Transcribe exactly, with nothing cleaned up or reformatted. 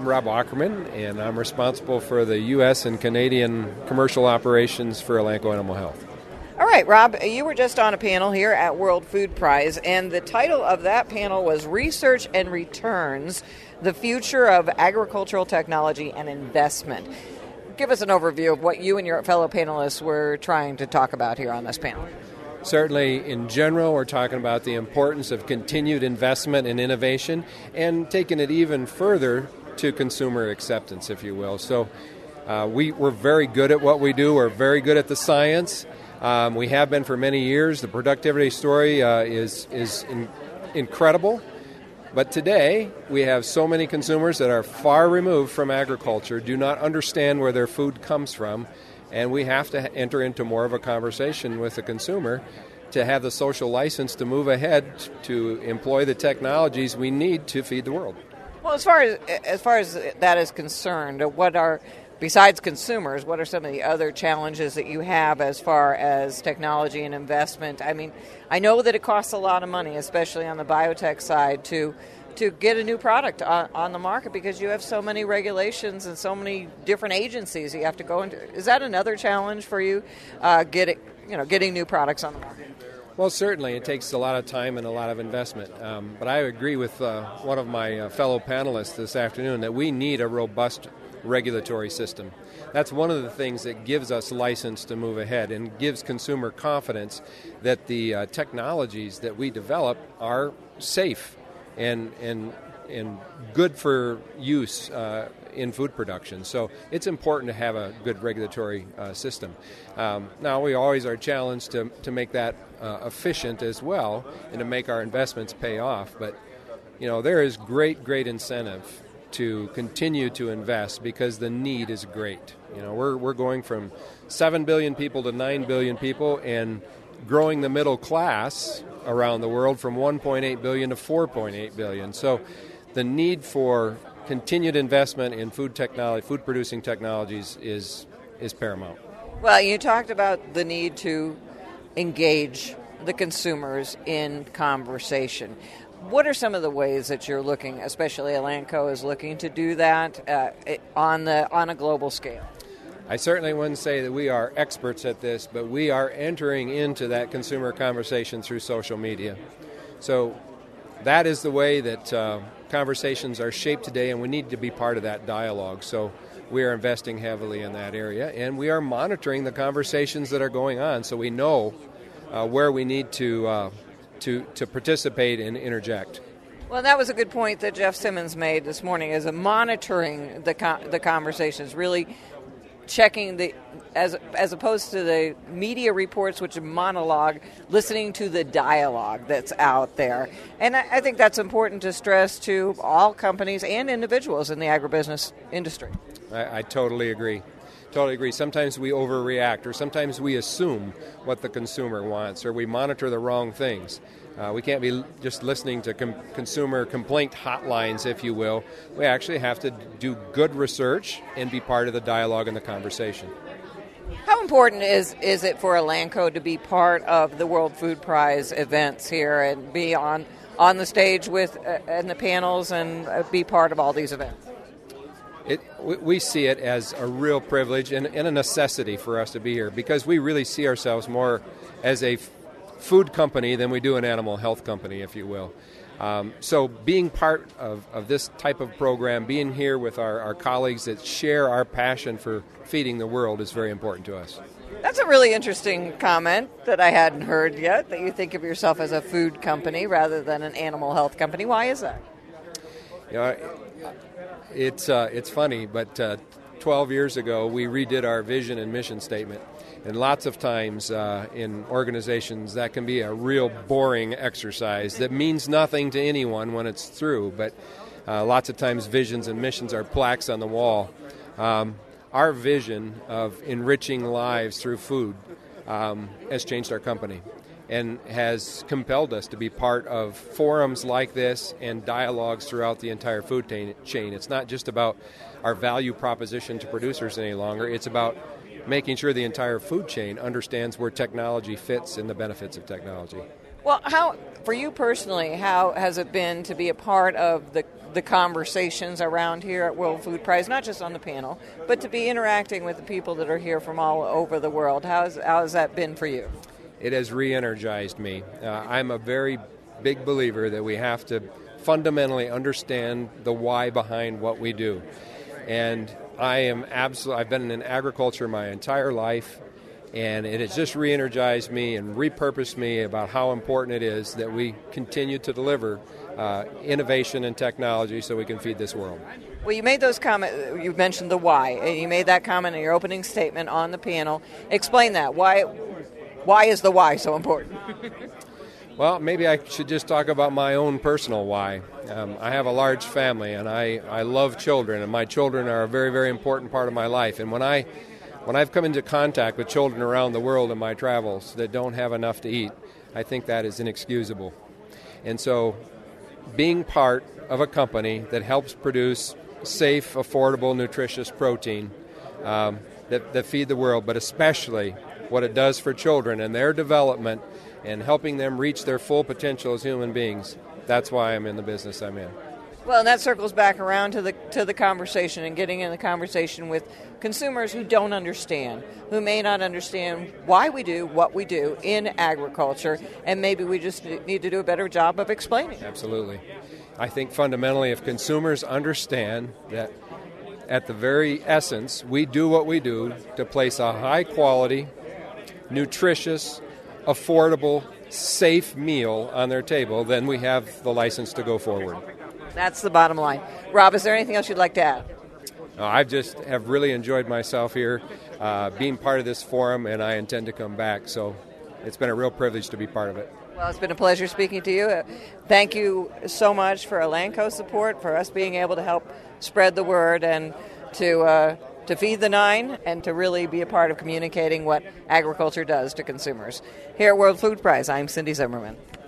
I'm Rob Ackerman, and I'm responsible for the U S and Canadian commercial operations for Elanco Animal Health. All right, Rob, you were just on a panel here at World Food Prize, and the title of that panel was Research and Returns, the Future of Agricultural Technology and Investment. Give us an overview of what you and your fellow panelists were trying to talk about here on this panel. Certainly, in general, we're talking about the importance of continued investment in innovation and taking it even further to consumer acceptance, if you will. So uh, we, we're very good at what we do. We're very good at the science. Um, we have been for many years. The productivity story uh, is, is in, incredible. But today, we have so many consumers that are far removed from agriculture, do not understand where their food comes from, and we have to enter into more of a conversation with the consumer to have the social license to move ahead to employ the technologies we need to feed the world. Well, as far as as far as that is concerned, what are, besides consumers, what are some of the other challenges that you have as far as technology and investment? I mean, I know that it costs a lot of money, especially on the biotech side, to to get a new product on, on the market because you have so many regulations and so many different agencies you have to go into. Is that another challenge for you, uh, getting you know getting new products on the market? Well, certainly. It takes a lot of time and a lot of investment. Um, but I agree with uh, one of my uh, fellow panelists this afternoon that we need a robust regulatory system. That's one of the things that gives us license to move ahead and gives consumer confidence that the uh, technologies that we develop are safe and and and good for use uh, in food production. So it's important to have a good regulatory uh, system. Um, now, we always are challenged to, to make that uh, efficient as well and to make our investments pay off. But, you know, there is great, great incentive to continue to invest because the need is great. You know, we're we're going from seven billion people to nine billion people and growing the middle class around the world from one point eight billion to four point eight billion. So the need for continued investment in food technology, food producing technologies is is paramount. Well, you talked about the need to engage the consumers in conversation. What are some of the ways that you're looking, especially Elanco is looking to do that uh, on the on a global scale? I certainly wouldn't say that we are experts at this, but we are entering into that consumer conversation through social media. So that is the way that uh, conversations are shaped today, and we need to be part of that dialogue. So we are investing heavily in that area, and we are monitoring the conversations that are going on so we know uh, where we need to, uh, to, to participate and interject. Well, that was a good point that Jeff Simmons made this morning, is a monitoring the con- the conversations, really checking the, as as opposed to the media reports, which are monologue, listening to the dialogue that's out there. And I, I think that's important to stress to all companies and individuals in the agribusiness industry. I, I totally agree. Totally agree. Sometimes we overreact, or sometimes we assume what the consumer wants, or we monitor the wrong things. Uh, we can't be just listening to com- consumer complaint hotlines, if you will. We actually have to do good research and be part of the dialogue and the conversation. How important is, is it for Elanco to be part of the World Food Prize events here and be on, on the stage with uh, and the panels and uh, be part of all these events? It, we see it as a real privilege and, and a necessity for us to be here because we really see ourselves more as a f- food company than we do an animal health company, if you will. Um, so being part of, of this type of program, being here with our, our colleagues that share our passion for feeding the world is very important to us. That's a really interesting comment that I hadn't heard yet, that you think of yourself as a food company rather than an animal health company. Why is that? You know, it's uh, it's funny, but uh, twelve years ago we redid our vision and mission statement. And lots of times uh, in organizations that can be a real boring exercise that means nothing to anyone when it's through. But uh, lots of times visions and missions are plaques on the wall. Um, our vision of enriching lives through food um, has changed our company and has compelled us to be part of forums like this and dialogues throughout the entire food t- chain. It's not just about our value proposition to producers any longer. It's about making sure the entire food chain understands where technology fits and the benefits of technology. Well, how, for you personally, how has it been to be a part of the the conversations around here at World Food Prize, not just on the panel, but to be interacting with the people that are here from all over the world. How's, how has that been for you? It has re-energized me. Uh, I'm a very big believer that we have to fundamentally understand the why behind what we do. And I am absolutely, I've been in agriculture my entire life, and it has just re-energized me and repurposed me about how important it is that we continue to deliver uh, innovation and technology so we can feed this world. Well, you made those comments, you mentioned the why, and you made that comment in your opening statement on the panel. Explain that. Why, why is the why so important? Well, maybe I should just talk about my own personal why. Um, I have a large family, and I, I love children, and my children are a very, very important part of my life. And when, I, when I've come into contact with children around the world in my travels that don't have enough to eat, I think that is inexcusable. And so being part of a company that helps produce safe, affordable, nutritious protein um, that, that feed the world, but especially what it does for children and their development and helping them reach their full potential as human beings. That's why I'm in the business I'm in. Well, and that circles back around to the to the conversation and getting in the conversation with consumers who don't understand, who may not understand why we do what we do in agriculture, and maybe we just need to do a better job of explaining. Absolutely. I think fundamentally if consumers understand that at the very essence, we do what we do to place a high-quality, nutritious, affordable, safe meal on their table, then we have the license to go forward. That's the bottom line. Rob, is there anything else you'd like to add? Uh, I just have really enjoyed myself here, uh, being part of this forum, and I intend to come back. So it's been a real privilege to be part of it. Well, it's been a pleasure speaking to you. Uh, thank you so much for Elanco support, for us being able to help spread the word and to uh, to feed the nine and to really be a part of communicating what agriculture does to consumers. Here at World Food Prize, I'm Cindy Zimmerman.